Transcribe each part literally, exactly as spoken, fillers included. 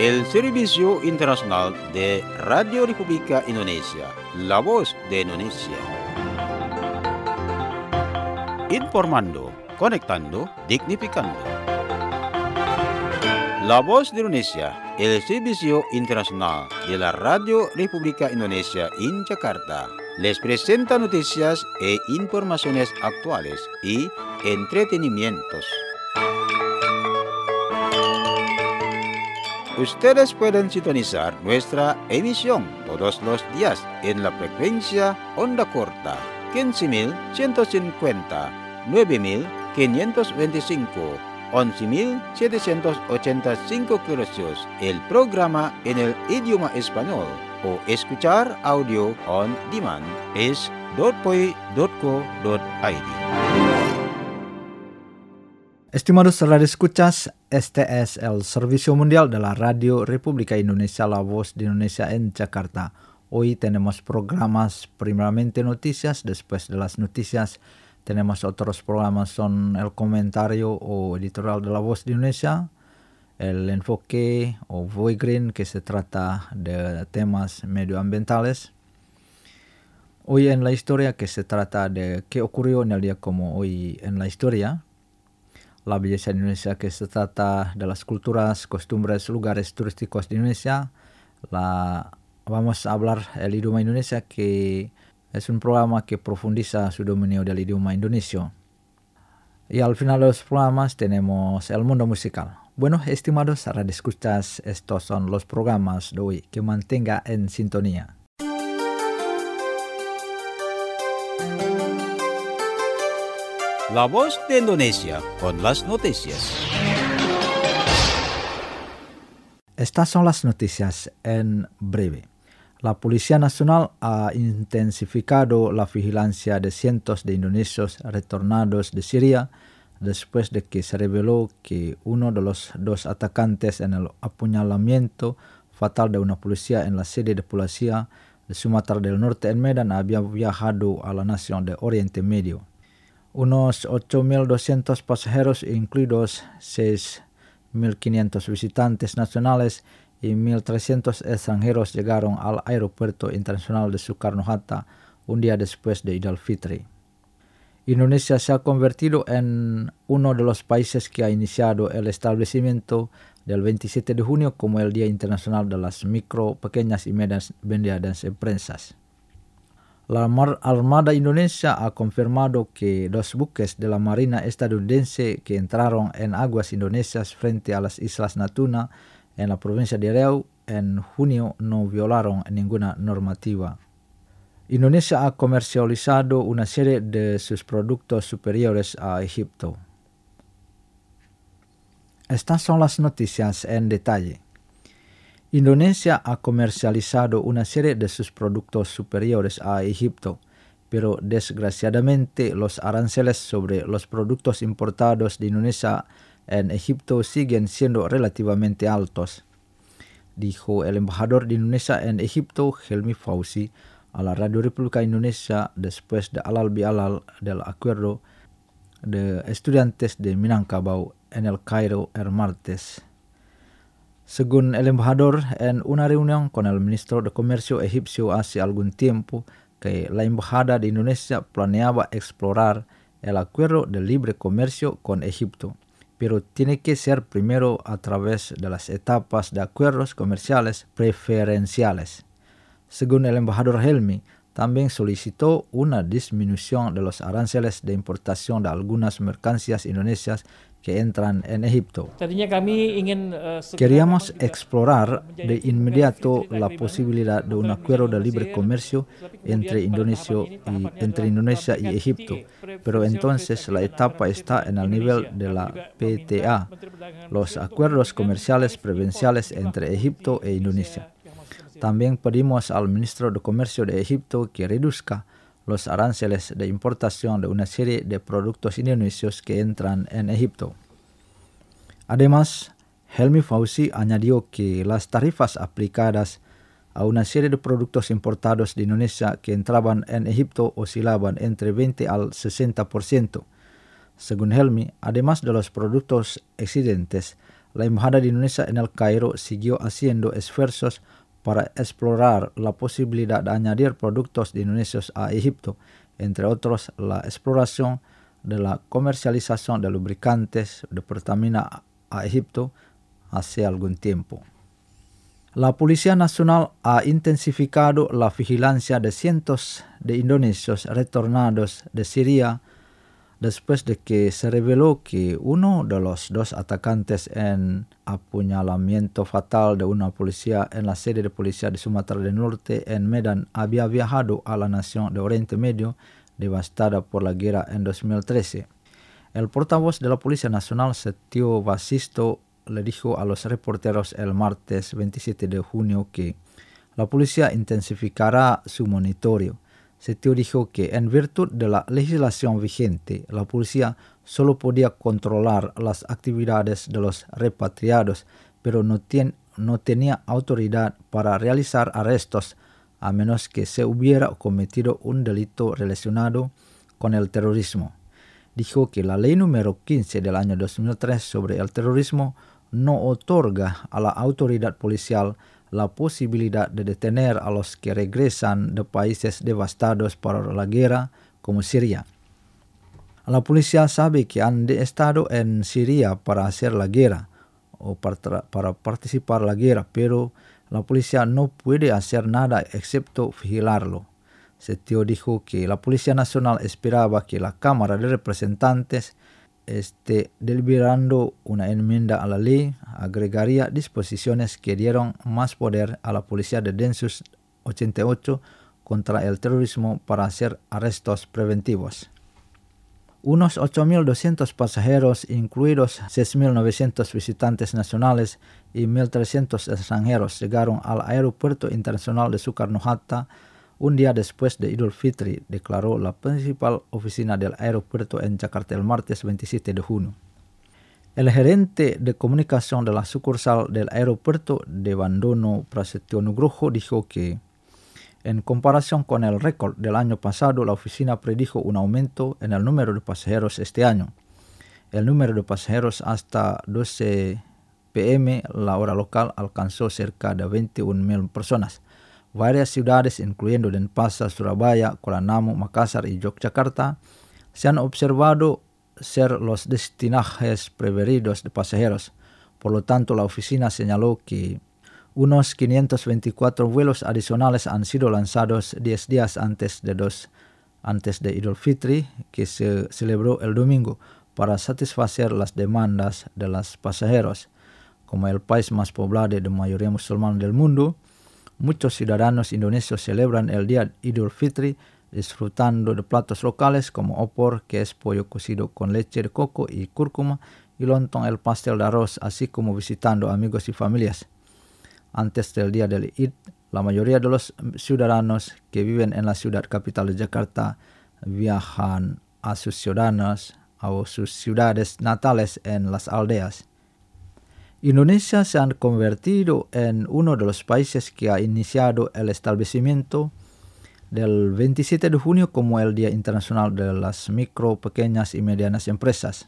el Servicio Internacional de Radio República Indonesia, la voz de Indonesia. Informando, conectando, dignificando. La voz de Indonesia, el Servicio Internacional de la Radio República Indonesia en Jakarta, les presenta noticias e informaciones actuales y entretenimientos. Ustedes pueden sintonizar nuestra emisión todos los días en la frecuencia onda corta quince mil ciento cincuenta, nueve mil quinientos veinticinco, once mil setecientos ochenta y cinco kHz, el programa en el idioma español, o escuchar audio on demand es dot p o i dot co dot i d. Estimados radioescuchas, este es el Servicio Mundial de la Radio República Indonesia, la voz de Indonesia en Jakarta. Hoy tenemos programas, primeramente noticias, después de las noticias tenemos otros programas, son el comentario o editorial de la voz de Indonesia, el enfoque o Voy Green, que se trata de temas medioambientales. Hoy en la historia, que se trata de qué ocurrió en el día como hoy en la historia. La belleza de Indonesia, que se trata de las culturas, costumbres, lugares turísticos de Indonesia. La, vamos a hablar el idioma indonesia, que es un programa que profundiza su dominio del idioma indonesio. Y al final de los programas tenemos el mundo musical. Bueno, estimados radioescuchas, estos son los programas de hoy. Que mantenga en sintonía. La voz de Indonesia con las noticias. Estas son las noticias en breve. La Policía Nacional ha intensificado la vigilancia de cientos de indonesios retornados de Siria después de que se reveló que uno de los dos atacantes en el apuñalamiento fatal de una policía en la sede de policía de Sumatra del Norte en Medan había viajado a la nación de Oriente Medio. Unos ocho mil doscientos pasajeros, incluidos seis mil quinientos visitantes nacionales y mil trescientos extranjeros, llegaron al Aeropuerto Internacional de Soekarno-Hatta un día después de Idul al-Fitri. Indonesia se ha convertido en uno de los países que ha iniciado el establecimiento del veintisiete de junio como el Día Internacional de las Micro, Pequeñas y Medianas Empresas. La Armada Indonesia ha confirmado que dos buques de la Marina estadounidense que entraron en aguas indonesias frente a las Islas Natuna en la provincia de Riau en junio no violaron ninguna normativa. Indonesia ha comercializado una serie de sus productos superiores a Egipto. Estas son las noticias en detalle. Indonesia ha comercializado una serie de sus productos superiores a Egipto, pero desgraciadamente los aranceles sobre los productos importados de Indonesia en Egipto siguen siendo relativamente altos, dijo el embajador de Indonesia en Egipto, Helmi Fauzi, a la Radio República Indonesia después de halal bihalal del acuerdo de estudiantes de Minangkabau en el Cairo el martes. Según el embajador, en una reunión con el ministro de Comercio egipcio hace algún tiempo, que la embajada de Indonesia planeaba explorar el acuerdo de libre comercio con Egipto, pero tiene que ser primero a través de las etapas de acuerdos comerciales preferenciales. Según el embajador Helmi, también solicitó una disminución de los aranceles de importación de algunas mercancías indonesias que entran en Egipto. Queríamos explorar de inmediato la posibilidad de un acuerdo de libre comercio entre Indonesia y, entre Indonesia y Egipto, pero entonces la etapa está en el nivel de la P T A, los acuerdos comerciales preferenciales entre Egipto e Indonesia. También pedimos al ministro de Comercio de Egipto que reduzca los aranceles de importación de una serie de productos indonesios que entran en Egipto. Además, Helmi Fauzi añadió que las tarifas aplicadas a una serie de productos importados de Indonesia que entraban en Egipto oscilaban entre veinte al sesenta por ciento. Según Helmi, además de los productos excedentes, la Embajada de Indonesia en el Cairo siguió haciendo esfuerzos para explorar la posibilidad de añadir productos de Indonesia a Egipto, entre otros la exploración de la comercialización de lubricantes de Pertamina a Egipto hace algún tiempo. La Policía Nacional ha intensificado la vigilancia de cientos de indonesios retornados de Siria después de que se reveló que uno de los dos atacantes en apuñalamiento fatal de una policía en la sede de policía de Sumatra del Norte en Medan había viajado a la nación de Oriente Medio devastada por la guerra en dos mil trece. El portavoz de la Policía Nacional, Setio Basisto, le dijo a los reporteros el martes veintisiete de junio que la policía intensificará su monitoreo. Setio dijo que en virtud de la legislación vigente, la policía solo podía controlar las actividades de los repatriados, pero no, ten, no tenía autoridad para realizar arrestos a menos que se hubiera cometido un delito relacionado con el terrorismo. Dijo que la ley número quince del año dos mil tres sobre el terrorismo no otorga a la autoridad policial la posibilidad de detener a los que regresan de países devastados por la guerra, como Siria. La policía sabe que han estado en Siria para hacer la guerra o para, para participar en la guerra, pero la policía no puede hacer nada excepto vigilarlo. Setio dijo que la Policía Nacional esperaba que la Cámara de Representantes esté deliberando una enmienda a la ley, agregaría disposiciones que dieron más poder a la policía de Densus ochenta y ocho contra el terrorismo para hacer arrestos preventivos. Unos ocho mil doscientos pasajeros, incluidos seis mil novecientos visitantes nacionales y mil trescientos extranjeros, llegaron al Aeropuerto Internacional de Soekarno-Hatta un día después de Idul Fitri, declaró la principal oficina del aeropuerto en Jakarta el martes veintisiete de junio. El gerente de comunicación de la sucursal del aeropuerto de Bandono, Prasetyo Nugroho, dijo que en comparación con el récord del año pasado, la oficina predijo un aumento en el número de pasajeros este año. El número de pasajeros hasta doce p m la hora local alcanzó cerca de veintiún mil personas. Varias ciudades, incluyendo Denpasar, Surabaya, Kuala Namu, Makassar y Yogyakarta, se han observado ser los destinajes preferidos de pasajeros. Por lo tanto, la oficina señaló que unos quinientos veinticuatro vuelos adicionales han sido lanzados diez días antes de, dos, antes de Idul Fitri, que se celebró el domingo, para satisfacer las demandas de los pasajeros. Como el país más poblado de mayoría musulmana del mundo, muchos ciudadanos indonesios celebran el día Idul Fitri disfrutando de platos locales como opor, que es pollo cocido con leche de coco y cúrcuma, y lontong, el pastel de arroz, así como visitando amigos y familias. Antes del día del Id, la mayoría de los ciudadanos que viven en la ciudad capital de Jakarta viajan a sus ciudadanos o sus ciudades natales en las aldeas. Indonesia se ha convertido en uno de los países que ha iniciado el establecimiento del veintisiete de junio como el Día Internacional de las Micro, Pequeñas y Medianas Empresas.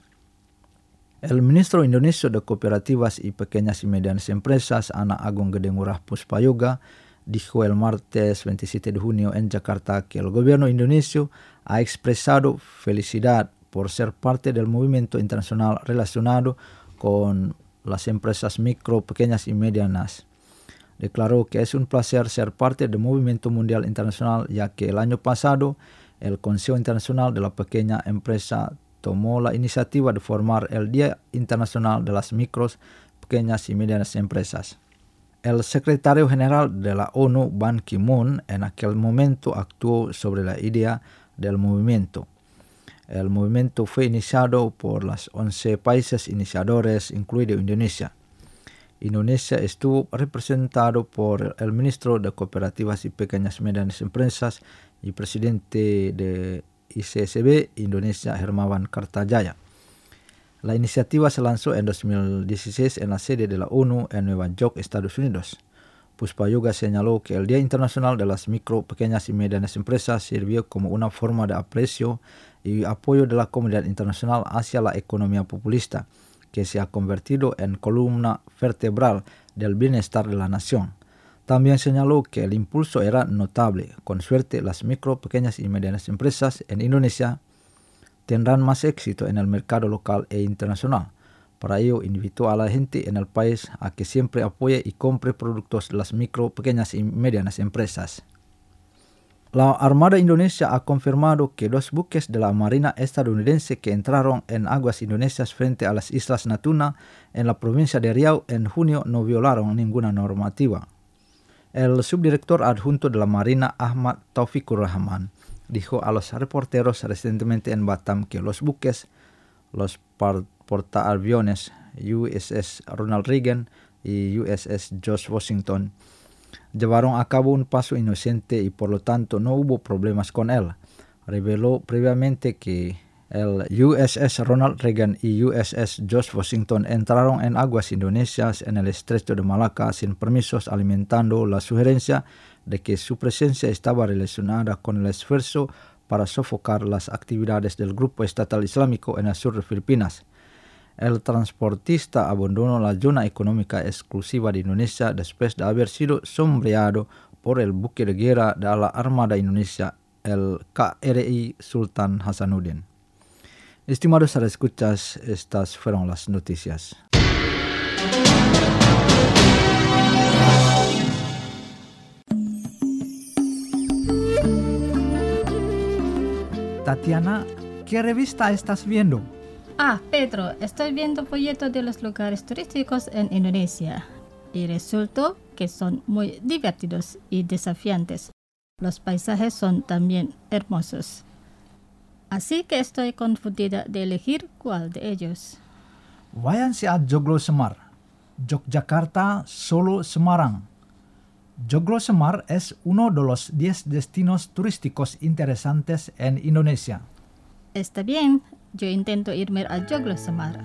El ministro indonesio de Cooperativas y Pequeñas y Medianas Empresas, Ana Agung Gedengurah Puspayoga, dijo el martes veintisiete de junio en Jakarta que el gobierno indonesio ha expresado felicidad por ser parte del movimiento internacional relacionado con las empresas micro, pequeñas y medianas. Declaró que es un placer ser parte del movimiento mundial internacional, ya que el año pasado el Consejo Internacional de la Pequeña Empresa tomó la iniciativa de formar el Día Internacional de las Micros, Pequeñas y Medianas Empresas. El secretario general de la ONU, Ban Ki-moon, en aquel momento actuó sobre la idea del movimiento. El movimiento fue iniciado por los once países iniciadores, incluido Indonesia. Indonesia estuvo representado por el ministro de Cooperativas y Pequeñas y Medianas Empresas y presidente de I C S B Indonesia, Hermawan Kartajaya. La iniciativa se lanzó en dos mil dieciséis en la sede de la ONU en Nueva York, Estados Unidos. Puspayoga señaló que el Día Internacional de las Micro, Pequeñas y Medianas Empresas sirvió como una forma de aprecio y apoyo de la comunidad internacional hacia la economía populista, que se ha convertido en columna vertebral del bienestar de la nación. También señaló que el impulso era notable. Con suerte, las micro, pequeñas y medianas empresas en Indonesia tendrán más éxito en el mercado local e internacional. Para ello, invitó a la gente en el país a que siempre apoye y compre productos de las micro, pequeñas y medianas empresas. La Armada Indonesia ha confirmado que dos buques de la Marina estadounidense que entraron en aguas indonesias frente a las Islas Natuna en la provincia de Riau en junio no violaron ninguna normativa. El subdirector adjunto de la Marina, Ahmad Taufikur Rahman, dijo a los reporteros recientemente en Batam que los buques, los portaaviones U S S Ronald Reagan y U S S George Washington, llevaron a cabo un paso inocente y por lo tanto no hubo problemas con él. Reveló previamente que el U S S Ronald Reagan y U S S George Washington entraron en aguas indonesias en el estrecho de Malaca sin permisos, alimentando la sugerencia de que su presencia estaba relacionada con el esfuerzo para sofocar las actividades del grupo estatal islámico en el sur de Filipinas. El transportista abandonó la zona económica exclusiva de Indonesia después de haber sido sombreado por el buque de guerra de la Armada Indonesia, el K R I Sultan Hasanuddin. Estimados escuchas, estas fueron las noticias. Tatiana, ¿qué revista estás viendo? Ah, Pedro, estoy viendo folletos de los lugares turísticos en Indonesia y resultó que son muy divertidos y desafiantes. Los paisajes son también hermosos. Así que estoy confundida de elegir cuál de ellos. Váyanse a Joglo Semar, Yogyakarta, Solo, Semarang. Joglo Semar es uno de los diez destinos turísticos interesantes en Indonesia. Está bien, yo intento irme a Joglo Semar.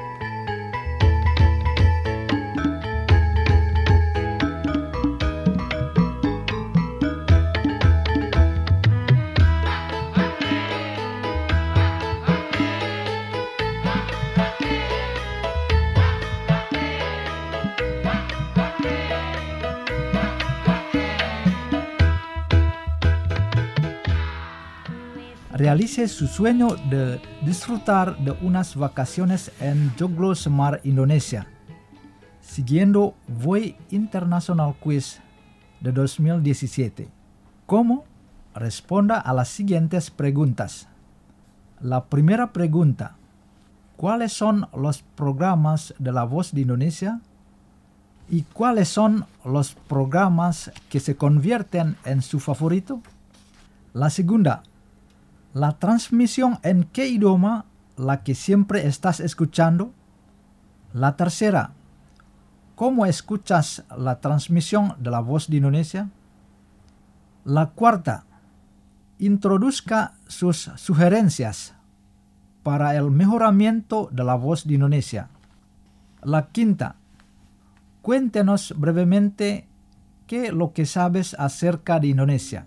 Realice su sueño de disfrutar de unas vacaciones en Joglo Semar, Indonesia, siguiendo Voy International Quiz de dos mil diecisiete. ¿Cómo? Responda a las siguientes preguntas. La primera pregunta: ¿cuáles son los programas de La Voz de Indonesia? ¿Y cuáles son los programas que se convierten en su favorito? La segunda: ¿la transmisión en qué idioma la que siempre estás escuchando? La tercera: ¿cómo escuchas la transmisión de La Voz de Indonesia? La cuarta: introduzca sus sugerencias para el mejoramiento de La Voz de Indonesia. La quinta: cuéntenos brevemente qué es lo que sabes acerca de Indonesia.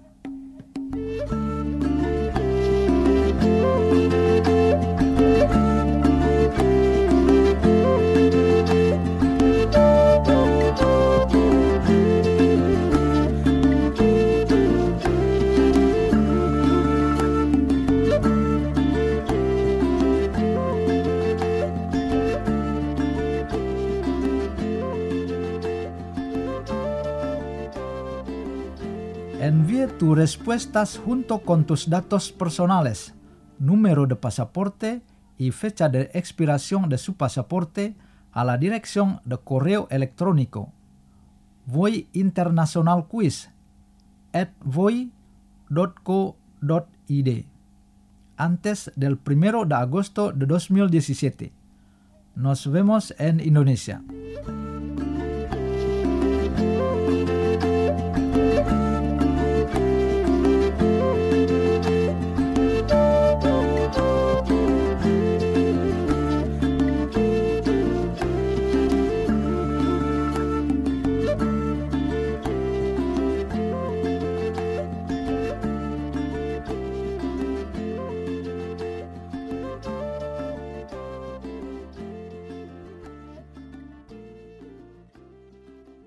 Envíe tus respuestas junto con tus datos personales, número de pasaporte y fecha de expiración de su pasaporte a la dirección de correo electrónico voyinternationalquiz at voy punto co punto id antes del primero de agosto de dos mil diecisiete. Nos vemos en Indonesia.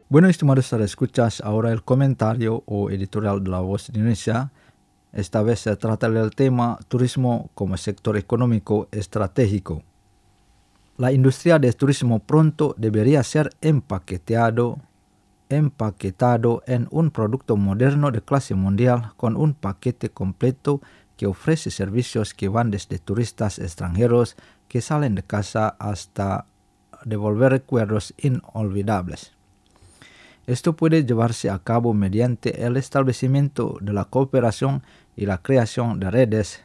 Bueno, estimados escuchas, ahora el comentario o editorial de La Voz de Indonesia. Esta vez se trata del tema turismo como sector económico estratégico. La industria del turismo pronto debería ser empaquetado, empaquetado en un producto moderno de clase mundial con un paquete completo que ofrece servicios que van desde turistas extranjeros que salen de casa hasta devolver recuerdos inolvidables. Esto puede llevarse a cabo mediante el establecimiento de la cooperación y la creación de redes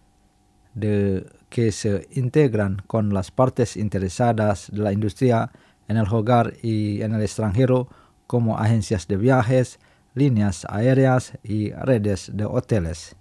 de, que se integran con las partes interesadas de la industria en el hogar y en el extranjero, como agencias de viajes, líneas aéreas y redes de hoteles.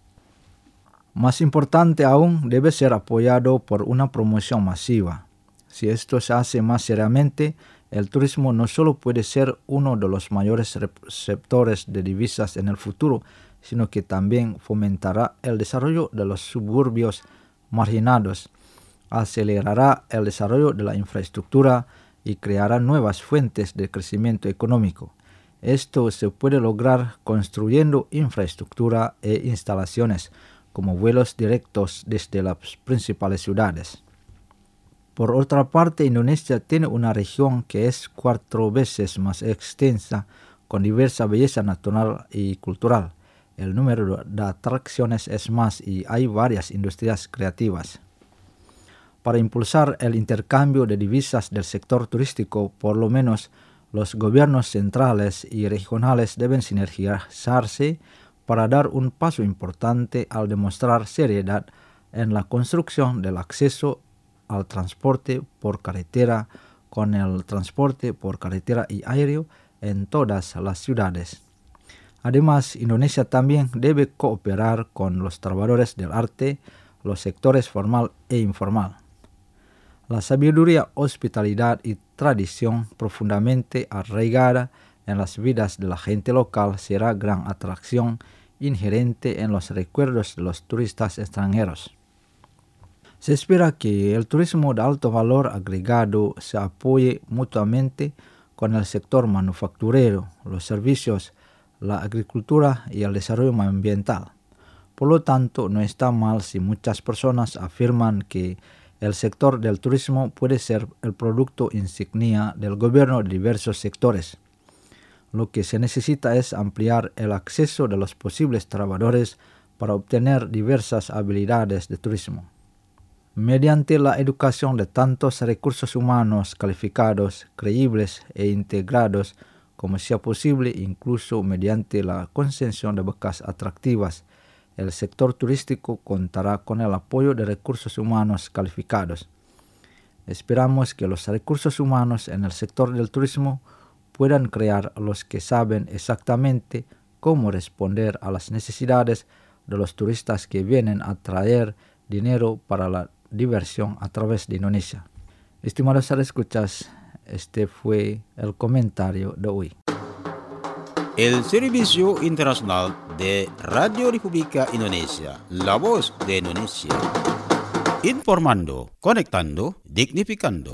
Más importante aún, debe ser apoyado por una promoción masiva. Si esto se hace más seriamente, el turismo no solo puede ser uno de los mayores receptores de divisas en el futuro, sino que también fomentará el desarrollo de los suburbios marginados, acelerará el desarrollo de la infraestructura y creará nuevas fuentes de crecimiento económico. Esto se puede lograr construyendo infraestructura e instalaciones, como vuelos directos desde las principales ciudades. Por otra parte, Indonesia tiene una región que es cuatro veces más extensa, con diversa belleza natural y cultural. El número de atracciones es más y hay varias industrias creativas. Para impulsar el intercambio de divisas del sector turístico, por lo menos los gobiernos centrales y regionales deben sinergizarse para dar un paso importante al demostrar seriedad en la construcción del acceso al transporte por carretera con el transporte por carretera y aéreo en todas las ciudades. Además, Indonesia también debe cooperar con los trabajadores del arte, los sectores formal e informal. La sabiduría, hospitalidad y tradición profundamente arraigada en las vidas de la gente local será gran atracción inherente en los recuerdos de los turistas extranjeros. Se espera que el turismo de alto valor agregado se apoye mutuamente con el sector manufacturero, los servicios, la agricultura y el desarrollo ambiental. Por lo tanto, no está mal si muchas personas afirman que el sector del turismo puede ser el producto insignia del gobierno de diversos sectores. Lo que se necesita es ampliar el acceso de los posibles trabajadores para obtener diversas habilidades de turismo. Mediante la educación de tantos recursos humanos calificados, creíbles e integrados como sea posible, incluso mediante la concesión de becas atractivas, el sector turístico contará con el apoyo de recursos humanos calificados. Esperamos que los recursos humanos en el sector del turismo puedan crear los que saben exactamente cómo responder a las necesidades de los turistas que vienen a traer dinero para la diversión a través de Indonesia. Estimados escuchas, este fue el comentario de hoy. El Servicio Internacional de Radio República Indonesia, La Voz de Indonesia. Informando, conectando, dignificando.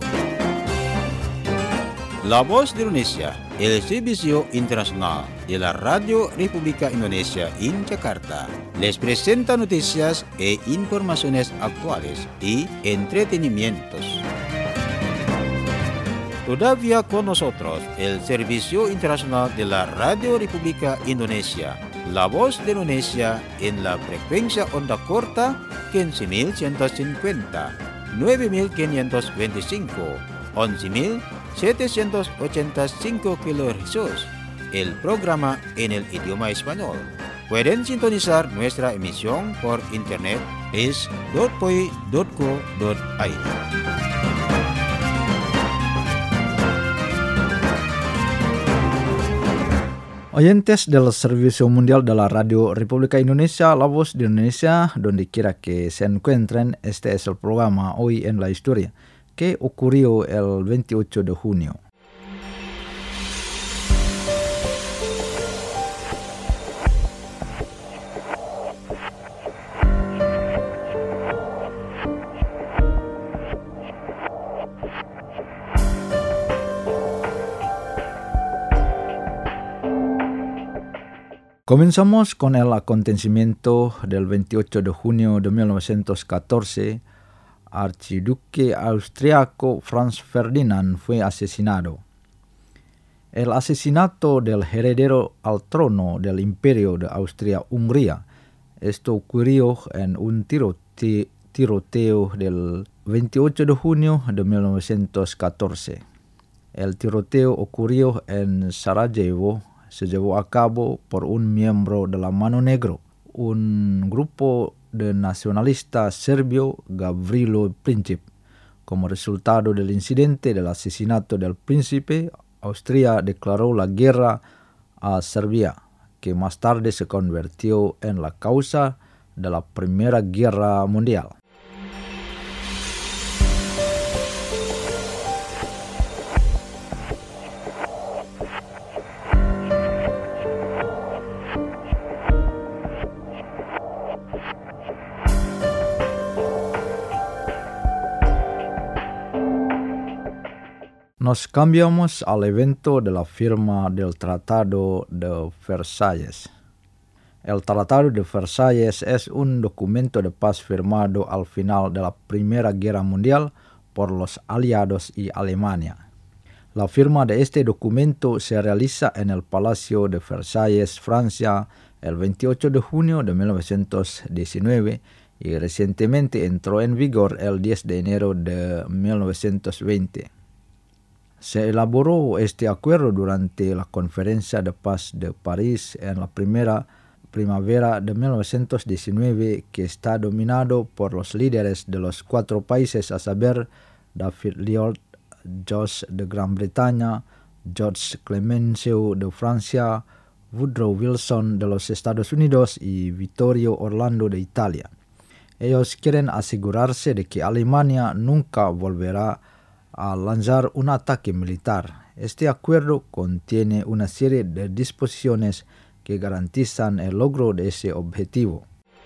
La Voz de Indonesia, el Servicio Internacional de la Radio República Indonesia en Jakarta, les presenta noticias e informaciones actuales y entretenimientos. Todavía con nosotros el Servicio Internacional de la Radio República Indonesia, La Voz de Indonesia en la frecuencia onda corta quince mil ciento cincuenta, nueve mil quinientos veinticinco, once mil setecientos ochenta y cinco kilohercios, el programa en el idioma español. Pueden sintonizar nuestra emisión por internet es punto p o i punto co punto i d. Oyentes del Servicio Mundial de la Radio República Indonesia, La Voz de Indonesia, donde quiera que se encuentren, este es el programa Hoy en la Historia, que ocurrió el veintiocho de junio. Comenzamos con el acontecimiento del veintiocho de junio de mil novecientos catorce. Archiduque austriaco Franz Ferdinand fue asesinado. El asesinato del heredero al trono del Imperio de Austria-Hungría. Esto ocurrió en un tirote- tiroteo del veintiocho de junio de mil novecientos catorce. El tiroteo ocurrió en Sarajevo. Se llevó a cabo por un miembro de la Mano Negra, un grupo de nacionalistas serbio Gavrilo Princip. Como resultado del incidente del asesinato del príncipe, Austria declaró la guerra a Serbia, que más tarde se convirtió en la causa de la Primera Guerra Mundial. Nos cambiamos al evento de la firma del Tratado de Versalles. El Tratado de Versalles es un documento de paz firmado al final de la Primera Guerra Mundial por los aliados y Alemania. La firma de este documento se realiza en el Palacio de Versalles, Francia, el veintiocho de junio de mil novecientos diecinueve y recientemente entró en vigor el diez de enero de mil novecientos veinte. Se elaboró este acuerdo durante la Conferencia de Paz de París en la primera primavera de mil novecientos diecinueve, que está dominado por los líderes de los cuatro países, a saber, David Lloyd George de Gran Bretaña, George Clemenceau de Francia, Woodrow Wilson de los Estados Unidos y Vittorio Orlando de Italia. Ellos quieren asegurarse de que Alemania nunca volverá a lanzar un ataque militar. Este acuerdo contiene una serie de disposiciones que garantizan el logro de ese objetivo.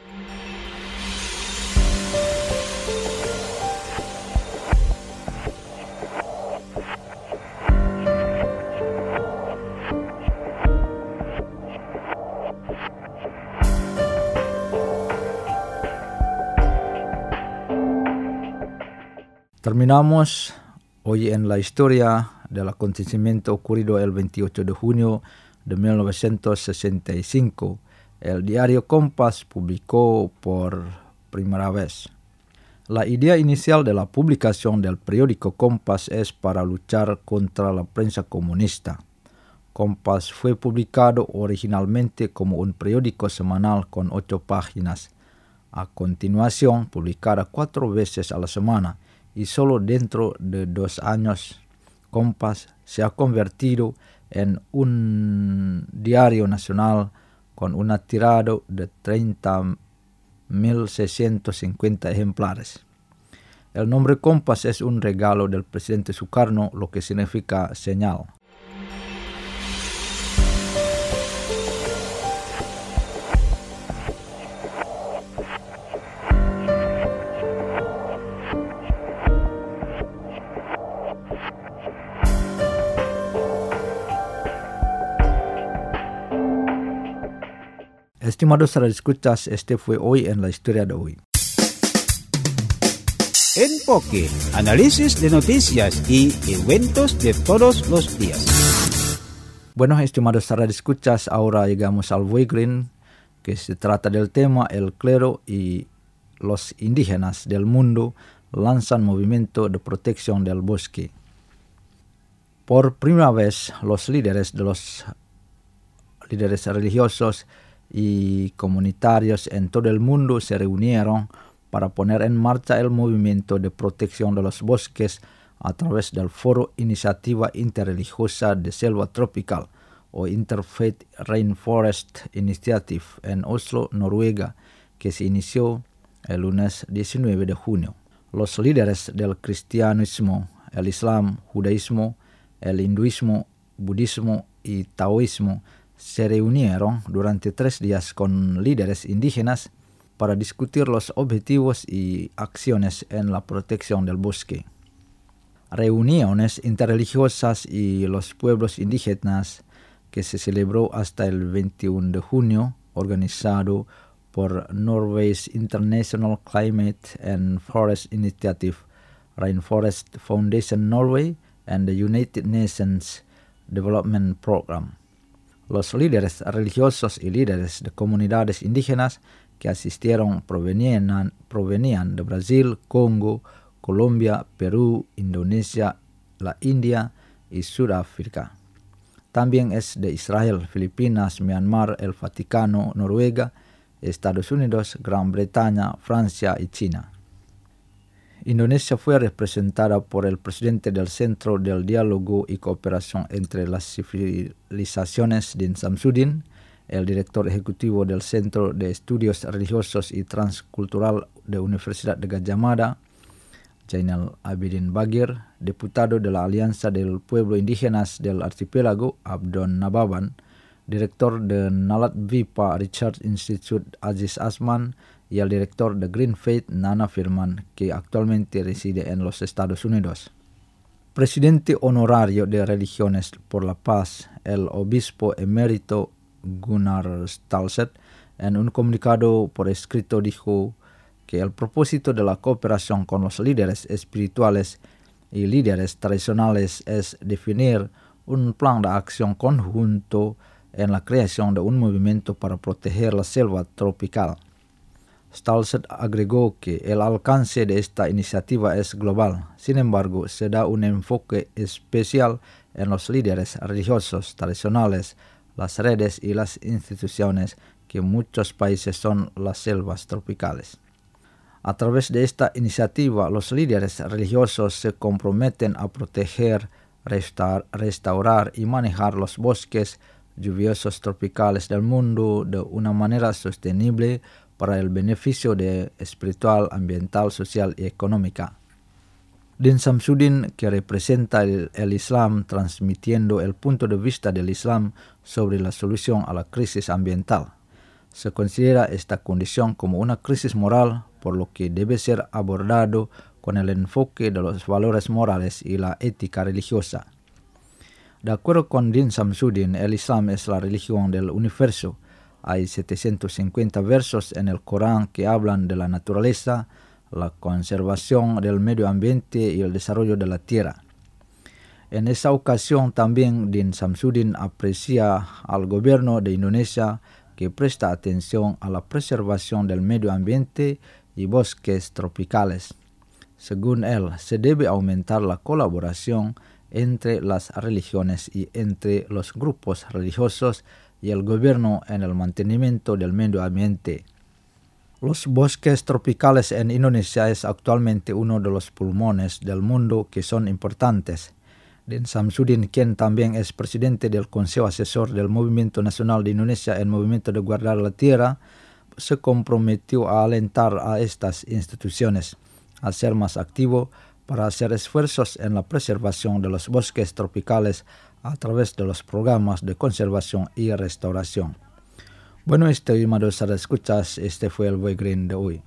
Terminamos hoy en la historia del acontecimiento ocurrido el veintiocho de junio de mil novecientos sesenta y cinco. El diario Compass publicó por primera vez. La idea inicial de la publicación del periódico Compass es para luchar contra la prensa comunista. Compass fue publicado originalmente como un periódico semanal con ocho páginas. A continuación, publicada cuatro veces a la semana, y solo dentro de dos años, Compass se ha convertido en un diario nacional con una tirada de treinta mil seiscientos cincuenta ejemplares. El nombre Compass es un regalo del presidente Sukarno, lo que significa señal. Estimados radioescuchas, este fue hoy en la historia de hoy. Enfoque, análisis de noticias y eventos de todos los días. Bueno, estimados radioescuchas, ahora llegamos al Weekend, que se trata del tema el clero y los indígenas del mundo lanzan movimiento de protección del bosque. Por primera vez, los líderes de los líderes religiosos y comunitarios en todo el mundo se reunieron para poner en marcha el movimiento de protección de los bosques a través del Foro Iniciativa Interreligiosa de Selva Tropical o Interfaith Rainforest Initiative en Oslo, Noruega, que se inició el lunes diecinueve de junio. Los líderes del cristianismo, el islam, judaísmo, el hinduismo, budismo y taoísmo se reunieron durante tres días con líderes indígenas para discutir los objetivos y acciones en la protección del bosque. Reuniones interreligiosas y los pueblos indígenas que se celebró hasta el veintiuno de junio, organizado por Norway's International Climate and Forest Initiative, Rainforest Foundation Norway, and the United Nations Development Program. Los líderes religiosos y líderes de comunidades indígenas que asistieron provenían, provenían de Brasil, Congo, Colombia, Perú, Indonesia, la India y Sudáfrica. También es de Israel, Filipinas, Myanmar, el Vaticano, Noruega, Estados Unidos, Gran Bretaña, Francia y China. Indonesia fue representada por el presidente del Centro del Diálogo y Cooperación entre las Civilizaciones, Din Samsudin, el director ejecutivo del Centro de Estudios Religiosos y Transcultural de Universidad de Gadjah Mada, Zainal Abidin Bagir, diputado de la Alianza del Pueblo Indígenas del Archipiélago, Abdon Nababan, director de Nalat Vipa Research Institute, Aziz Asman, y el director de Green Faith, Nana Firman, que actualmente reside en los Estados Unidos. Presidente honorario de Religiones por la Paz, el obispo emérito Gunnar Stalset, en un comunicado por escrito dijo que el propósito de la cooperación con los líderes espirituales y líderes tradicionales es definir un plan de acción conjunto en la creación de un movimiento para proteger la selva tropical. Stalset agregó que el alcance de esta iniciativa es global, sin embargo, se da un enfoque especial en los líderes religiosos tradicionales, las redes y las instituciones que en muchos países son las selvas tropicales. A través de esta iniciativa, los líderes religiosos se comprometen a proteger, restaur, restaurar y manejar los bosques lluviosos tropicales del mundo de una manera sostenible para el beneficio de espiritual, ambiental, social y económica. Din Samsudin, que representa el, el Islam transmitiendo el punto de vista del Islam sobre la solución a la crisis ambiental, se considera esta condición como una crisis moral, por lo que debe ser abordado con el enfoque de los valores morales y la ética religiosa. De acuerdo con Din Samsudin, el Islam es la religión del universo. Hay setecientos cincuenta versos en el Corán que hablan de la naturaleza, la conservación del medio ambiente y el desarrollo de la tierra. En esa ocasión también Din Samsudin aprecia al gobierno de Indonesia que presta atención a la preservación del medio ambiente y bosques tropicales. Según él, se debe aumentar la colaboración entre las religiones y entre los grupos religiosos y el gobierno en el mantenimiento del medio ambiente. Los bosques tropicales en Indonesia es actualmente uno de los pulmones del mundo que son importantes. Din Samsudin, quien también es presidente del Consejo Asesor del Movimiento Nacional de Indonesia en Movimiento de Guardar la Tierra, se comprometió a alentar a estas instituciones a ser más activo para hacer esfuerzos en la preservación de los bosques tropicales a través de los programas de conservación y restauración. Bueno, estimados escuchas, este fue el Boy Green de hoy.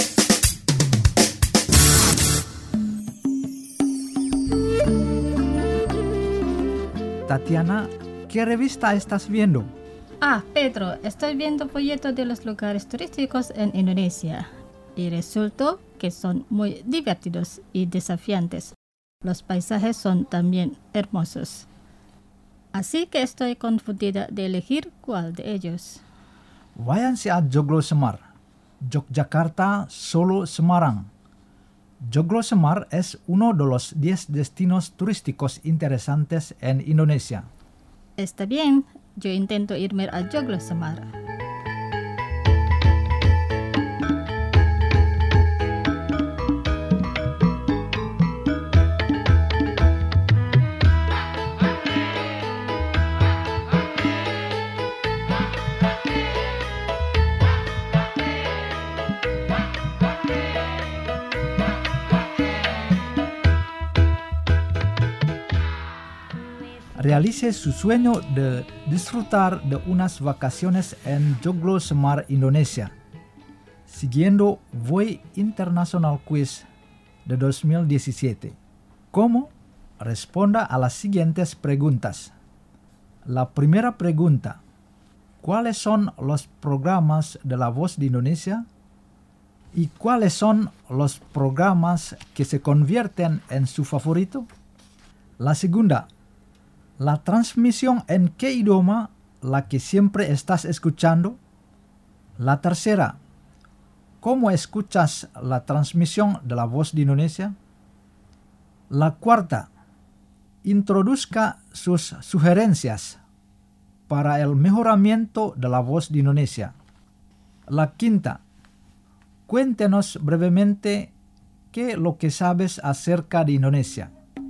Tatiana, ¿qué revista estás viendo? Ah, Pedro, estoy viendo folletos de los lugares turísticos en Indonesia y resultó que son muy divertidos y desafiantes. Los paisajes son también hermosos. Así que estoy confundida de elegir cuál de ellos. Váyanse a Joglo Semar, Yogyakarta, Solo, Semarang. Joglo Semar es uno de los diez destinos turísticos interesantes en Indonesia. Está bien, yo intento irme a Joglo Semar. Realice su sueño de disfrutar de unas vacaciones en Joglo Semar, Indonesia, siguiendo Voy International Quiz de dos mil diecisiete. ¿Cómo? Responda a las siguientes preguntas. La primera pregunta, ¿cuáles son los programas de La Voz de Indonesia? ¿Y cuáles son los programas que se convierten en su favorito? La segunda, la transmisión en qué idioma la que siempre estás escuchando. La tercera, ¿cómo escuchas la transmisión de La Voz de Indonesia? La cuarta, introduzca sus sugerencias para el mejoramiento de La Voz de Indonesia. La quinta, cuéntenos brevemente qué es lo que sabes acerca de Indonesia.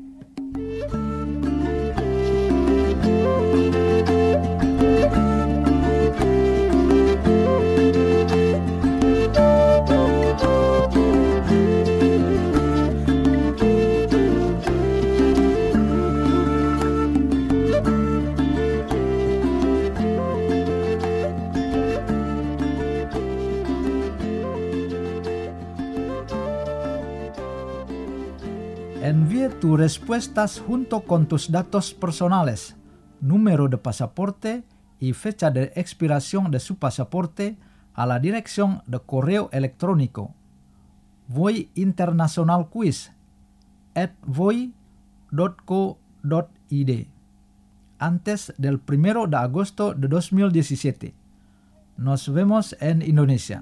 Envíe tus respuestas junto con tus datos personales, número de pasaporte y fecha de expiración de su pasaporte a la dirección de correo electrónico voiinternationalquiz at voi punto co punto id antes del primero de agosto de dos mil diecisiete. Nos vemos en Indonesia.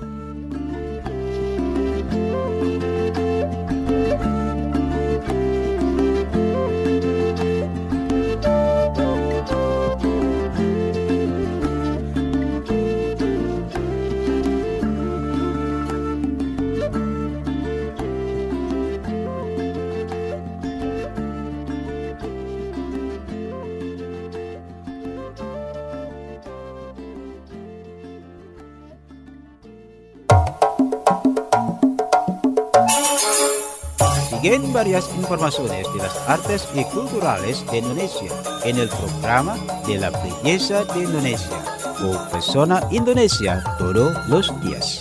Siguen varias informaciones de las artes y culturales de Indonesia en el programa de la belleza de Indonesia o Persona Indonesia todos los días.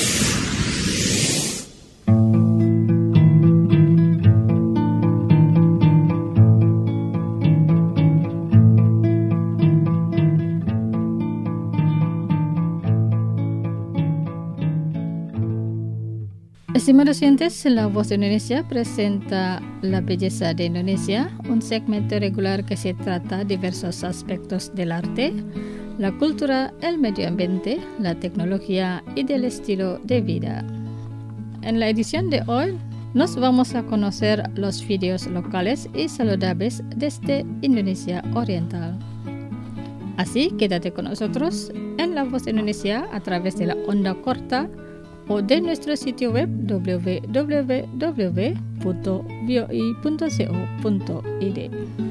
Estimados oyentes, La Voz de Indonesia presenta La Belleza de Indonesia, un segmento regular que se trata diversos aspectos del arte, la cultura, el medio ambiente, la tecnología y del estilo de vida. En la edición de hoy nos vamos a conocer los videos locales y saludables desde Indonesia Oriental. Así, quédate con nosotros en La Voz de Indonesia a través de la onda corta o de nuestro sitio web w w w punto voi punto co punto id.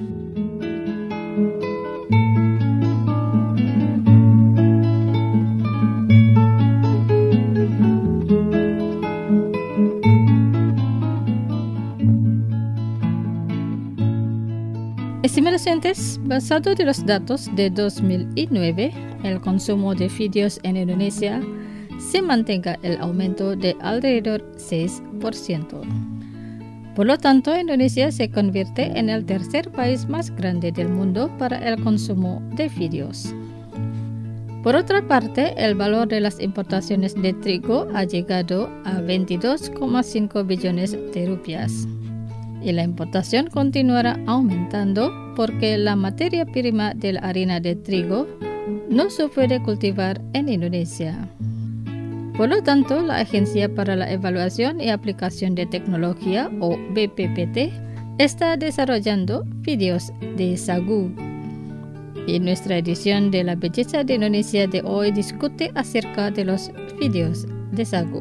Estimados oyentes, basado de los datos de dos mil nueve, el consumo de videos en Indonesia se mantenga el aumento de alrededor seis por ciento. Por lo tanto, Indonesia se convierte en el tercer país más grande del mundo para el consumo de videos. Por otra parte, el valor de las importaciones de trigo ha llegado a veintidós coma cinco billones de rupias. Y la importación continuará aumentando porque la materia prima de la harina de trigo no se puede cultivar en Indonesia. Por lo tanto, la Agencia para la Evaluación y Aplicación de Tecnología, o B P P T, está desarrollando videos de sagu. Y nuestra edición de La Belleza de Indonesia de hoy discute acerca de los videos de sagu.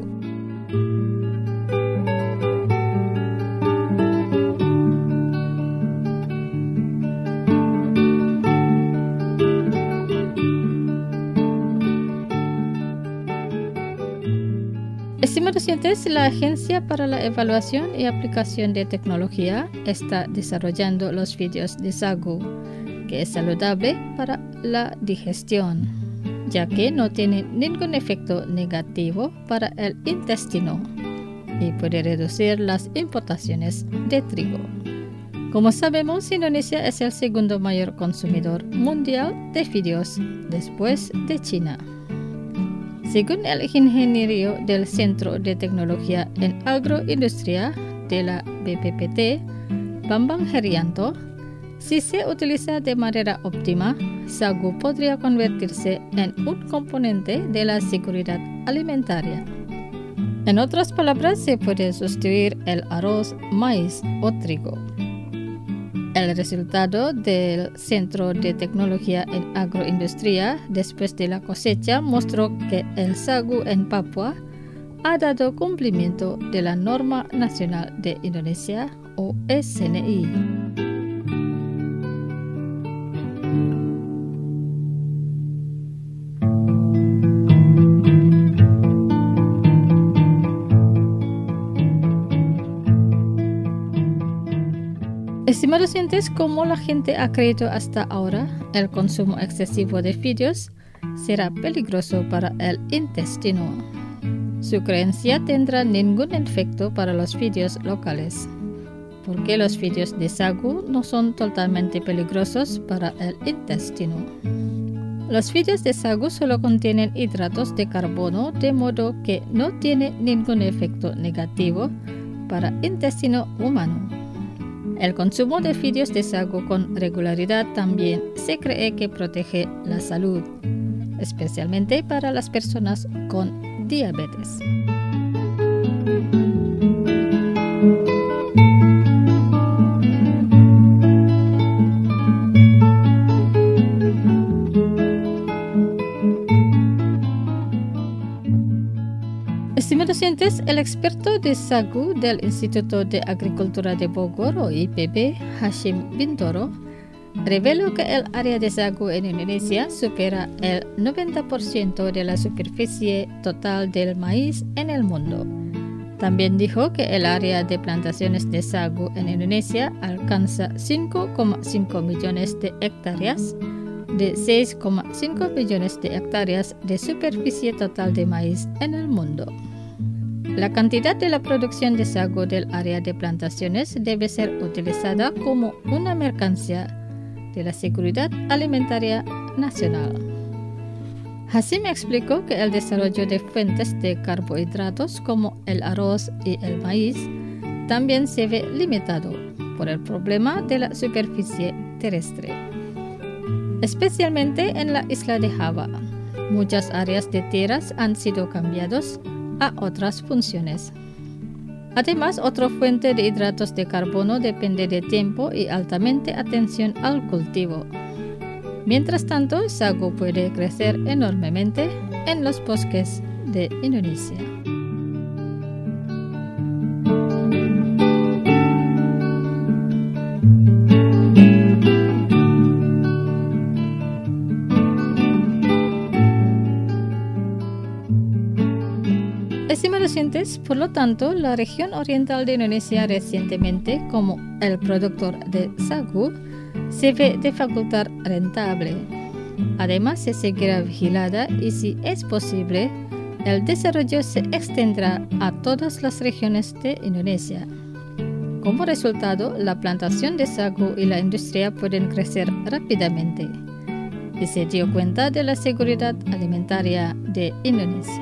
Estimados oyentes, la Agencia para la Evaluación y Aplicación de Tecnología está desarrollando los videos de sagu, que es saludable para la digestión, ya que no tiene ningún efecto negativo para el intestino y puede reducir las importaciones de trigo. Como sabemos, Indonesia es el segundo mayor consumidor mundial de vídeos, después de China. Según el ingeniero del Centro de Tecnología en Agroindustria de la B P P T, Bambang Herianto, si se utiliza de manera óptima, sagu podría convertirse en un componente de la seguridad alimentaria. En otras palabras, se puede sustituir el arroz, maíz o trigo. El resultado del Centro de Tecnología en Agroindustria después de la cosecha mostró que el sagu en Papua ha dado cumplimiento de la norma nacional de Indonesia o S N I. Estimados oyentes, como la gente ha creído hasta ahora, el consumo excesivo de vídeos será peligroso para el intestino. Su creencia tendrá ningún efecto para los vídeos locales, porque los vídeos de sagu no son totalmente peligrosos para el intestino. Los vídeos de sagu solo contienen hidratos de carbono, de modo que no tiene ningún efecto negativo para el intestino humano. El consumo de vídeos de sagu con regularidad también se cree que protege la salud, especialmente para las personas con diabetes. Estimados oyentes, el experto de sagu del Instituto de Agricultura de Bogor o I P B, Hashim Bintoro, reveló que el área de sagu en Indonesia supera el noventa por ciento de la superficie total del maíz en el mundo. También dijo que el área de plantaciones de sagu en Indonesia alcanza cinco coma cinco millones de hectáreas, de seis coma cinco millones de hectáreas de superficie total de maíz en el mundo. La cantidad de la producción de sagu del área de plantaciones debe ser utilizada como una mercancía de la seguridad alimentaria nacional. Hashim explicó que el desarrollo de fuentes de carbohidratos como el arroz y el maíz también se ve limitado por el problema de la superficie terrestre. Especialmente en la isla de Java, muchas áreas de tierras han sido cambiadas a otras funciones. Además, otra fuente de hidratos de carbono depende de tiempo y altamente atención al cultivo. Mientras tanto, el sagu puede crecer enormemente en los bosques de Indonesia. Estimados oyentes, por lo tanto, la región oriental de Indonesia recientemente, como el productor de sagu, se ve de facultad rentable. Además, se seguirá vigilada y, si es posible, el desarrollo se extenderá a todas las regiones de Indonesia. Como resultado, la plantación de sagu y la industria pueden crecer rápidamente, y se dio cuenta de la seguridad alimentaria de Indonesia.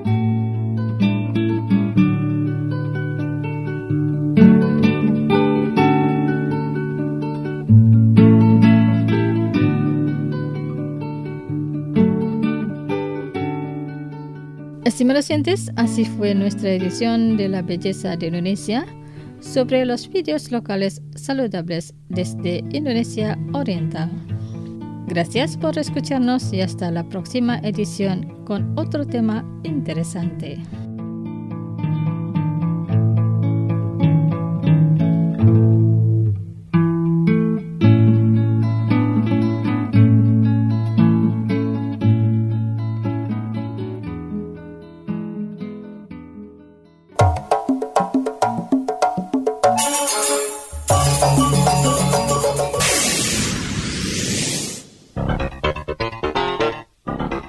Estimados oyentes, así fue nuestra edición de La Belleza de Indonesia sobre los vídeos locales saludables desde Indonesia Oriental. Gracias por escucharnos y hasta la próxima edición con otro tema interesante.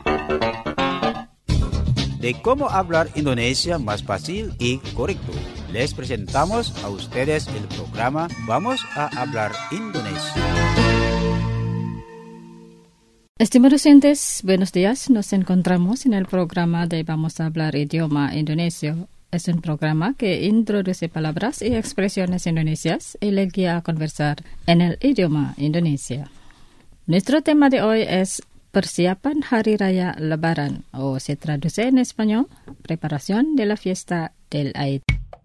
De cómo hablar Indonesia más fácil y correcto. les presentamos a ustedes el programa Vamos a Hablar Indonesia. Estimados oyentes, buenos días. Nos encontramos en el programa de Vamos a Hablar Idioma Indonesia. Es un programa que introduce palabras y expresiones indonesias y le guía a conversar en el idioma Indonesia. Nuestro tema de hoy es persiapan Hari Raya Lebaran, o se traduce en español, preparación de la fiesta del Aid.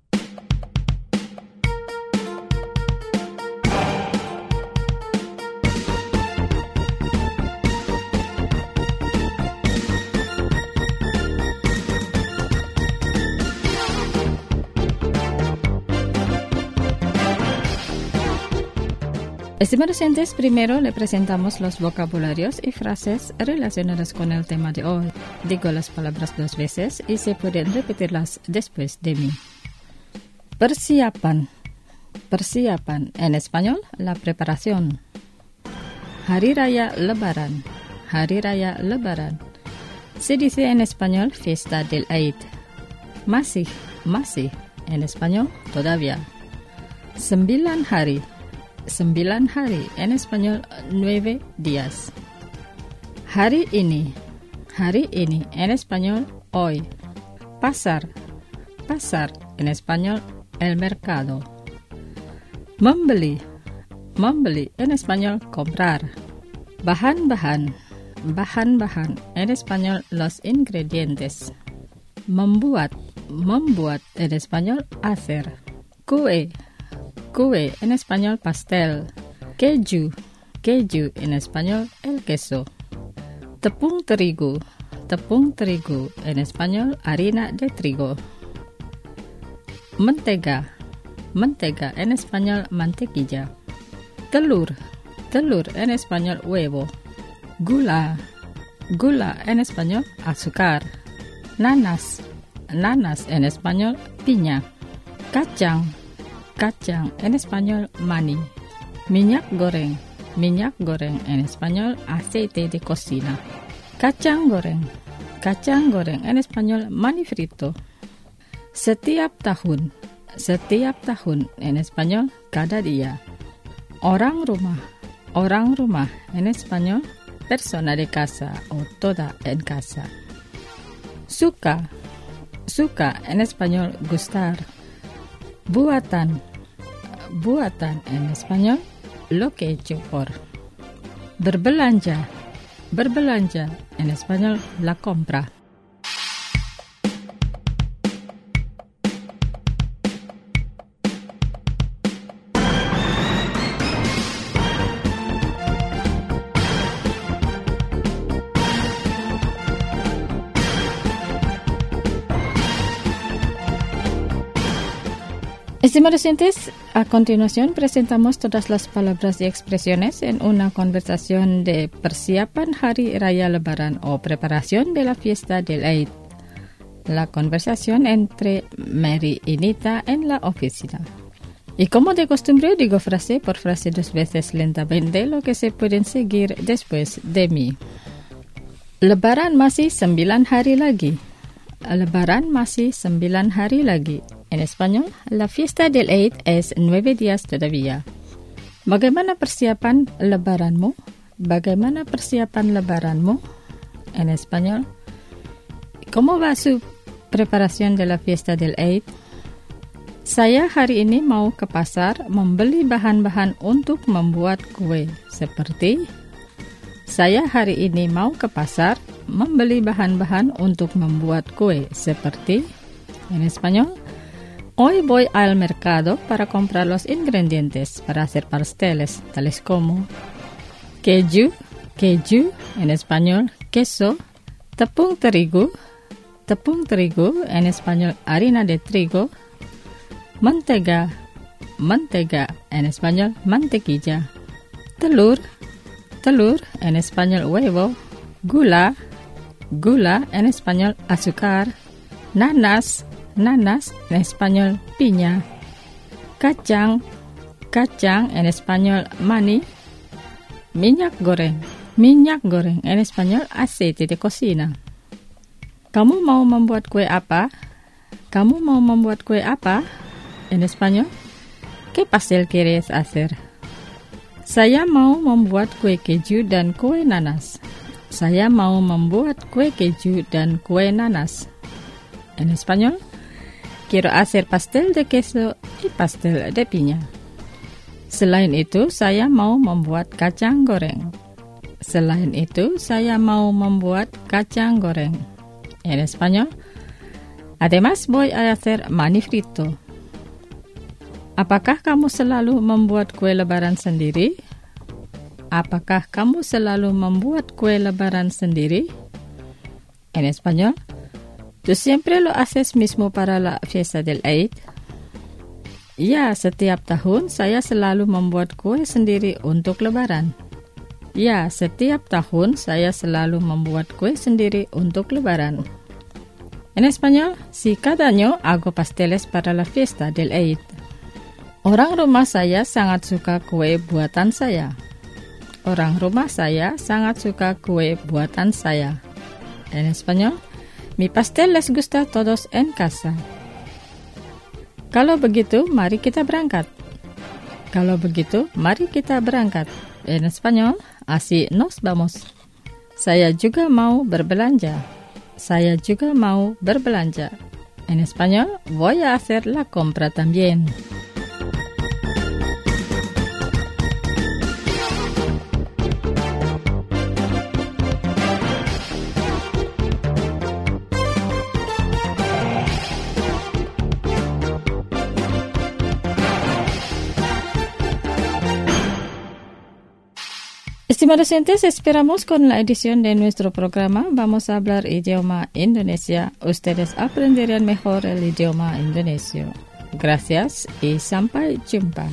Estimados oyentes, primero le presentamos los vocabularios y frases relacionadas con el tema de hoy. Digo las palabras dos veces y se pueden repetirlas después de mí. Persiapan. Persiapan. En español, la preparación. Hari Raya Lebaran. Hari Raya Lebaran. Se dice en español fiesta del Aid. Masih. Masih. En español, todavía. Sembilan hari. Sembilan hari, en español nueve días. Hari ini, hari ini, en español hoy. Pasar, pasar, en español el mercado. Membeli, membeli, en español comprar. Bahan-bahan, bahan-bahan, en español los ingredientes. Membuat, membuat, en español hacer. Kue, Kue, en español pastel. Keju, keju, en español el queso. Tepung terigu, tepung terigu, en español harina de trigo. Mentega, mentega, en español mantequilla. Telur, telur, en español huevo. Gula, gula, en español azúcar. Nanas, nanas, en español piña. Kacang, Kacang, en español mani. Minyak goreng, minyak goreng, en español aceite de cocina. Kacang goreng, kacang goreng, en español mani frito. Setiap tahun, setiap tahun, en español cada día. Orang rumah, orang rumah, en español persona de casa o toda en casa. Suka, suka, en español gustar. Buatan, buatan, en español lo que hecho por. Berbelanja, berbelanja, en español la compra. Estimados oyentes, a continuación presentamos todas las palabras y expresiones en una conversación de persiapan Hari Raya Lebaran o preparación de la fiesta del Aid. La conversación entre Mary y Nita en la oficina. Y como de costumbre, digo frase por frase dos veces lentamente, lo que se pueden seguir después de mí. Lebaran masih sembilan hari lagi. Lebaran masih sembilan hari lagi. En español, la fiesta del Aid es nueve días todavía. Bagaimana persiapan lebaranmu? Bagaimana persiapan lebaranmu? En español, ¿cómo va su preparación de la fiesta del Aid? Saya hari ini mau ke pasar membeli bahan-bahan untuk membuat kue. Seperti, saya hari ini mau ke pasar membeli bahan-bahan untuk membuat kue. Seperti, en español, hoy voy al mercado para comprar los ingredientes para hacer pasteles, tales como keju, keju, en español queso, tepung terigu, tepung terigu, en español harina de trigo, mentega, mentega, en español mantequilla, telur, telur, en español huevo, gula, gula, en español azúcar, nanas, nanas, en español piña, kacang, kacang, en español mani, minyak goreng, minyak goreng, en español aceite de cocina. ¿Kamu mau membuat kue apa? Kamu mau membuat kue apa? En español, ¿qué pastel quieres hacer? Saya mau membuat kue keju dan kue nanas. Saya mau membuat kue keju dan kue nanas. En español, quiero hacer pastel de queso y pastel de piña. Selain itu, saya mau membuat kacang goreng. Selain itu, saya mau membuat kacang goreng. En español, además voy a hacer maní frito. Apakah kamu selalu membuat kue lebaran sendiri? Apakah kamu selalu membuat kue lebaran sendiri? En español, ¿tú siempre lo haces mismo para la fiesta del Eid? Ya, setiap tahun saya selalu membuat kue sendiri untuk lebaran. Ya, setiap tahun saya selalu membuat kue sendiri untuk lebaran. En español, sí, cada año hago pasteles para la fiesta del Eid. Orang rumah saya sangat suka kue buatan saya. Orang rumah saya sangat suka kue buatan saya. En español, mi pastel les gusta todos en casa. Kalau begitu, mari kita berangkat. Kalau begitu, mari kita berangkat. En español, así nos vamos. Saya juga mau berbelanja. Saya juga mau berbelanja. En español, voy a hacer la compra también. Estimados oyentes, esperamos con la edición de nuestro programa vamos a hablar idioma Indonesia. Ustedes aprenderán mejor el idioma indonesio. Gracias y sampai jumpa.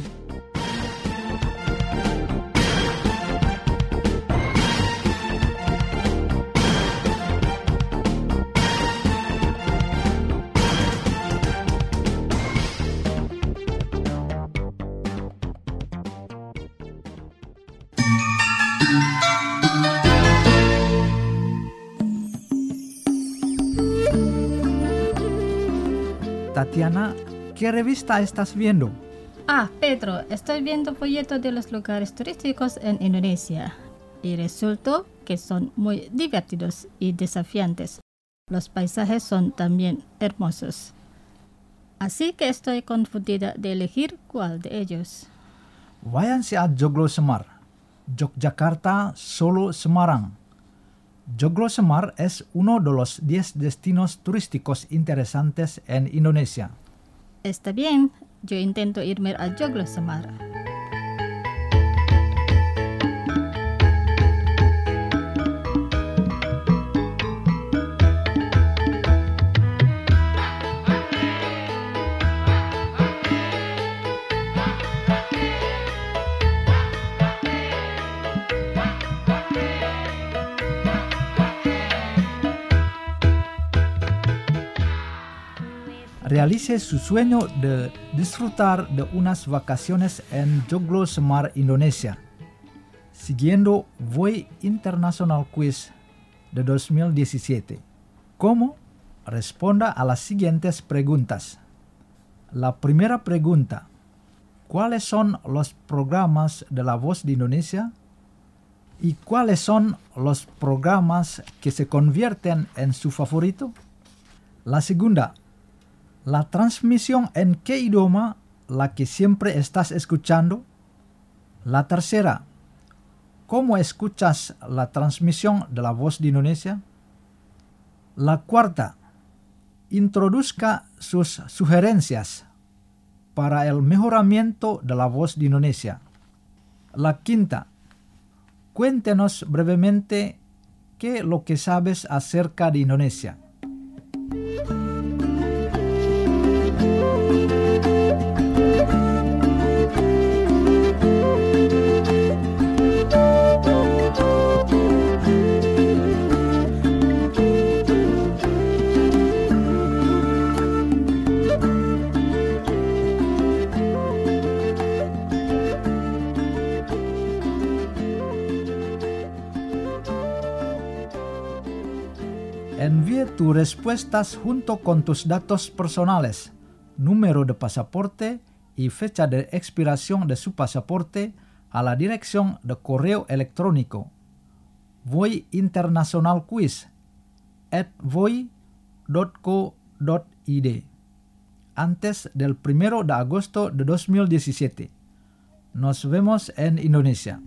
Tatiana, ¿qué revista estás viendo? Ah, Pedro, estoy viendo folletos de los lugares turísticos en Indonesia y resultó que son muy divertidos y desafiantes. Los paisajes son también hermosos. Así que estoy confundida de elegir cuál de ellos. Váyanse a Joglo Semar, Yogyakarta, Solo, Semarang. Joglo Semar es uno de los diez destinos turísticos interesantes en Indonesia. Está bien, yo intento irme a Joglo Semar. Realice su sueño de disfrutar de unas vacaciones en Joglo Semar, Indonesia, siguiendo Voy International Quiz de dos mil diecisiete. ¿Cómo? Responda a las siguientes preguntas. La primera pregunta: ¿cuáles son los programas de La Voz de Indonesia? ¿Y cuáles son los programas que se convierten en su favorito? La segunda: ¿la transmisión en qué idioma la que siempre estás escuchando? La tercera: ¿cómo escuchas la transmisión de La Voz de Indonesia? La cuarta: introduzca sus sugerencias para el mejoramiento de La Voz de Indonesia. La quinta: cuéntenos brevemente qué es lo que sabes acerca de Indonesia. Envíe tus respuestas junto con tus datos personales número de pasaporte y fecha de expiración de su pasaporte a la dirección de correo electrónico voi international quiz at voi punto co punto id antes del primero de agosto de dos mil diecisiete. Nos vemos en Indonesia.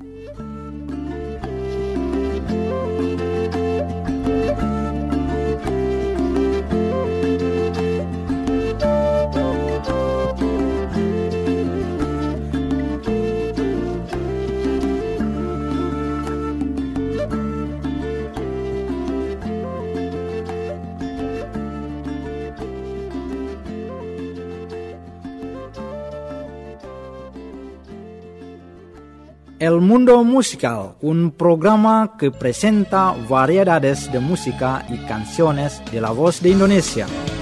El Mundo Musical, un programa que presenta variedades de música y canciones de la voz de Indonesia.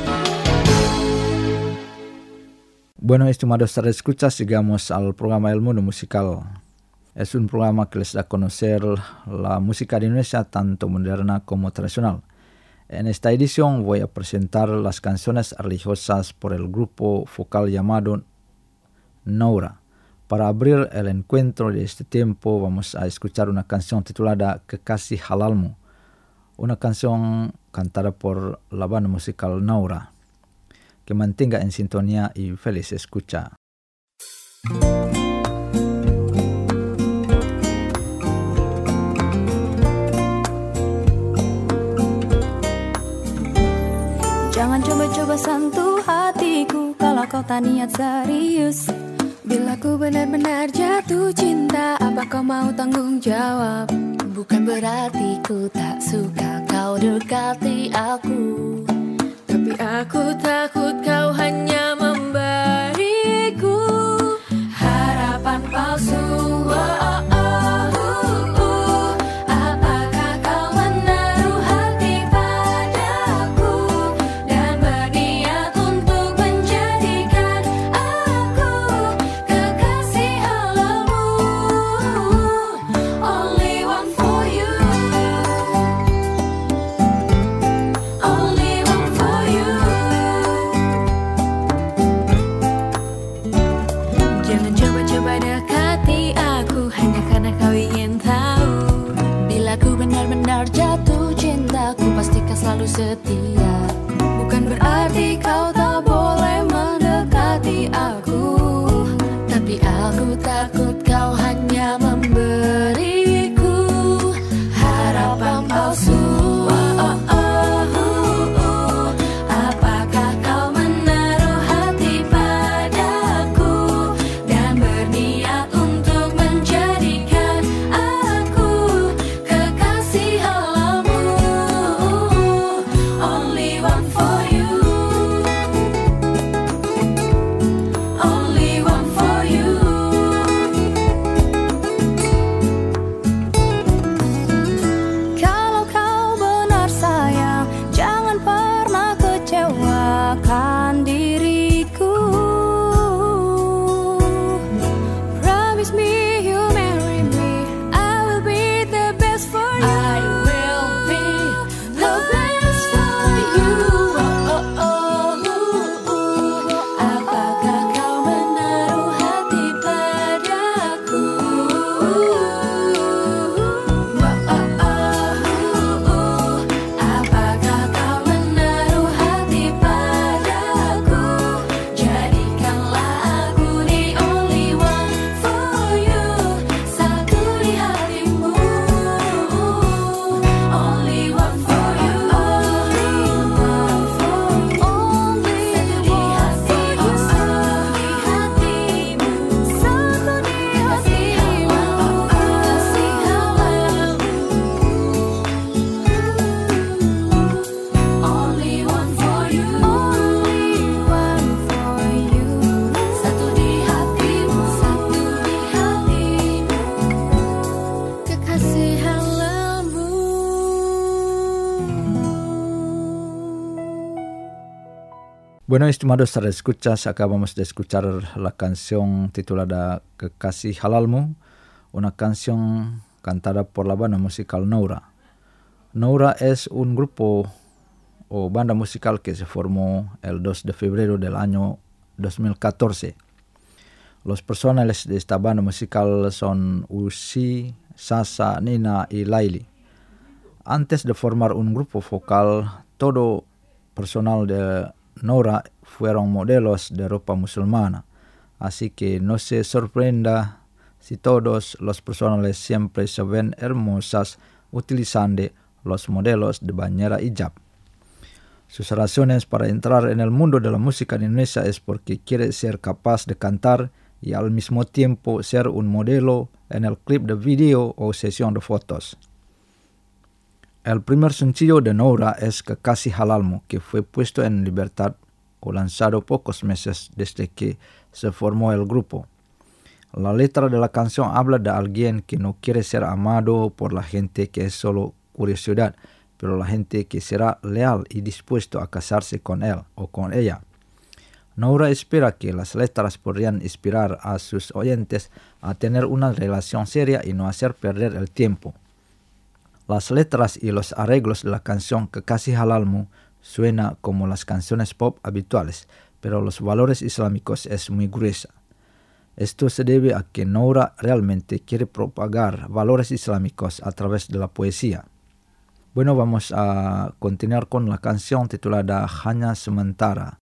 Bueno, estimados escuchas, llegamos al programa El Mundo Musical. Es un programa que les da a conocer la música de Indonesia, tanto moderna como tradicional. En esta edición voy a presentar las canciones religiosas por el grupo vocal llamado Naura. Para abrir el encuentro de este tiempo vamos a escuchar una canción titulada Kekasih Halalmu, una canción cantada por la banda musical Naura. Que mantenga en sintonía y feliz escucha. Jangan coba-coba sentuh hatiku kalau kau tak niat serius. Bila ku benar-benar jatuh cinta, apa kau mau tanggung jawab? Bukan berarti ku tak suka kau dekati aku, tapi aku takut kau hanya memberiku harapan palsu. Oh, oh, oh. Jatuh cinta, ku pastikan selalu setia. Bukan berarti kau tak boleh mendekati aku, tapi aku takut kau hanya memberiku harapan palsu. Oh, oh, oh, oh. Apakah kau menaruh hati padaku dan berniat untuk menjadikan aku kekasih only one for you, only one for you. Kalau kau benar sayang, jangan pernah kecewakan diriku. Promise me you'll marry me, I will be the best for you. I will be the best for you. Oh, oh, oh. Apakah kau menaruh hati padaku? Oh, oh, oh. Apakah kau menaruh hati padaku? Jadikanlah aku the only one for you, satu di hatimu. Only one for you, only one for you, only satu di hatimu, satu di hatimu, kasih halalmu. Only one for you, only one for you, satu di hatimu, satu di hatimu, kekasih halalmu. Bueno, estimados escuchas, acabamos de escuchar la canción titulada Kekasih Halalmu, una canción cantada por la banda musical Naura. Naura es un grupo o banda musical que se formó el dos de febrero del año dos mil catorce. Los personales de esta banda musical son Uzi, Sasa, Nina y Laili. Antes de formar un grupo vocal, todo personal de Noura fueron modelos de ropa musulmana, así que no se sorprenda si todos los personales siempre se ven hermosas utilizando los modelos de bañera hijab. Sus razones para entrar en el mundo de la música en Indonesia es porque quiere ser capaz de cantar y al mismo tiempo ser un modelo en el clip de video o sesión de fotos. El primer sencillo de Noura es Kekasih Halalmu, que fue puesto en libertad o lanzado pocos meses desde que se formó el grupo. La letra de la canción habla de alguien que no quiere ser amado por la gente que es solo curiosidad, pero la gente que será leal y dispuesto a casarse con él o con ella. Noura espera que las letras podrían inspirar a sus oyentes a tener una relación seria y no hacer perder el tiempo. Las letras y los arreglos de la canción Kekasih Halalmu suena como las canciones pop habituales, pero los valores islámicos es muy gruesa. Esto se debe a que Noura realmente quiere propagar valores islámicos a través de la poesía. Bueno, vamos a continuar con la canción titulada Hanya Sementara.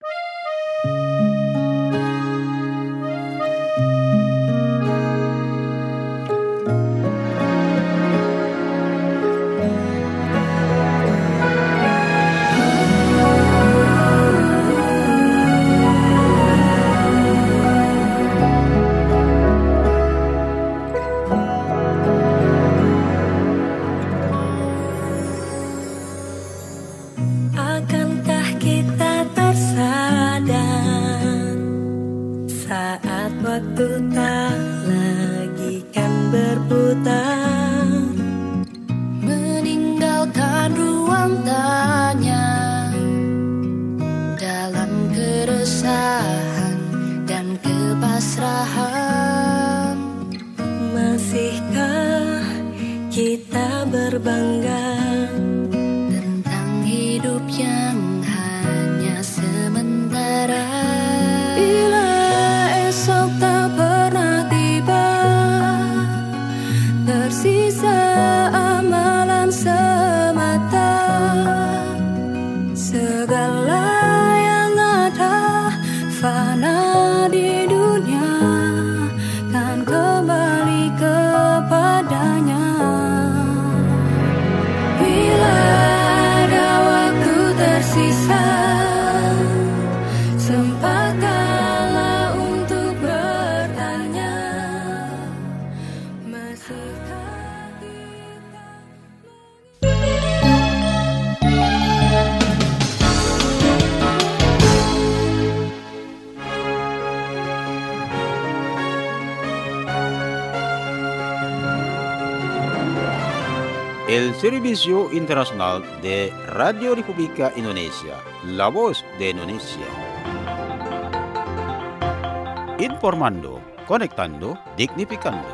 El Servicio Internacional de Radio República Indonesia, La Voz de Indonesia. Informando, conectando, dignificando.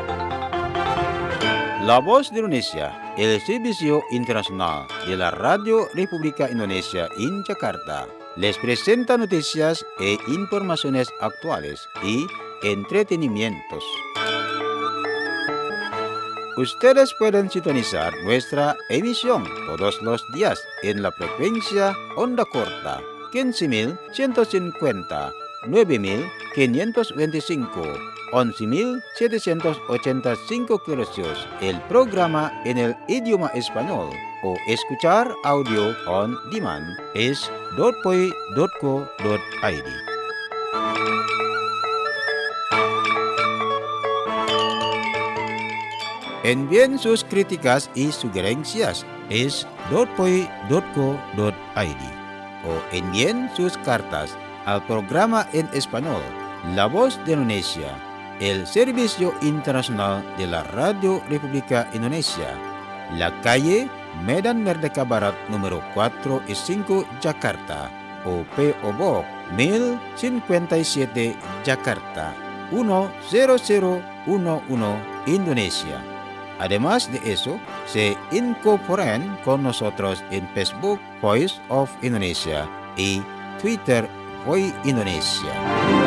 La Voz de Indonesia, el Servicio Internacional de la Radio República Indonesia en Jakarta, les presenta noticias e informaciones actuales y entretenimientos. Ustedes pueden sintonizar nuestra emisión todos los días en la frecuencia onda corta quince mil ciento cincuenta, nueve mil quinientos veinticinco, once mil setecientos ochenta y cinco kHz, el programa en el idioma español, o escuchar audio on demand es dot poi dot co dot i d. Envíen sus críticas y sugerencias es dot poi dot co dot i d o envíen sus cartas al programa en español La Voz de Indonesia, el Servicio Internacional de la Radio República Indonesia, la calle Medan Merdeka Barat número cuatro y cinco, Jakarta, o P O Box mil cincuenta y siete, Jakarta, uno cero cero uno uno, Indonesia. Además de eso, se incorporan con nosotros en Facebook, Voice of Indonesia, y Twitter, Voy Indonesia.